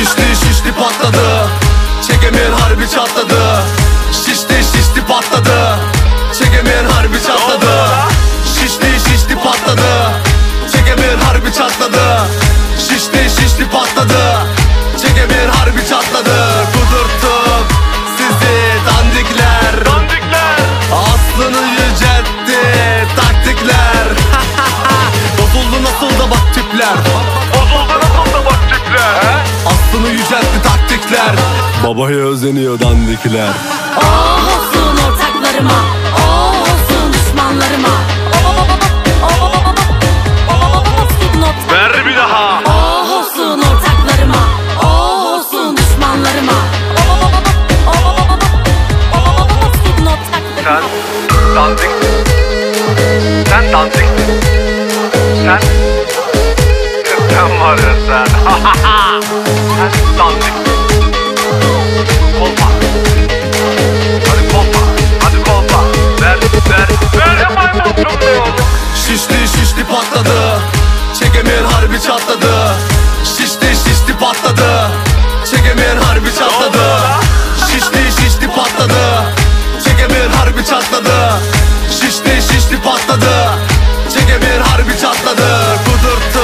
Şişti patladı, çekemeyen harbi çatladı. Şişti patladı, çekemeyen harbi çatladı. Şişti patladı, çekemeyen harbi çatladı. Şişti patladı, çekemeyen harbi çatladı. Kudurttum sizi dandikler. Aslını yüceltti taktikler. Bozuldu nasıl da bak tipler. Aslını yüceltti taktikler. Babaya özeniyor dandikler. Oh olsun ortaklarıma, oh olsun düşmanlarıma. Ver bir daha. Oh olsun ortaklarıma, oh olsun düşmanlarıma. Sen dandik. Sen dandik. Sen var ya sen. Sen dandik. Kolpa. Hadi kolpa. Hadi kolpa. Ver. Şişti patladı, çekemeyen harbi çatladı.